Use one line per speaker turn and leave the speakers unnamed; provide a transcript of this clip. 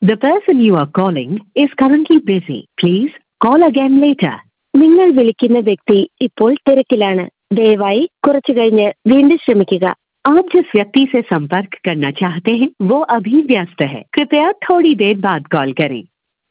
The person you are calling is currently busy. Please call again later.
നിങ്ങൾ വിളിക്കുന്ന വ്യക്തി ഇപ്പോൾ തിരക്കിലാണ്. ദയവായി കുറച്ചു കഴിഞ്ഞ് വീണ്ടും ശ്രമിക്കുക.
आप जिस व्यक्ति से संपर्क करना चाहते हैं वो अभी व्यस्त है. कृपया थोड़ी देर बाद कॉल करें.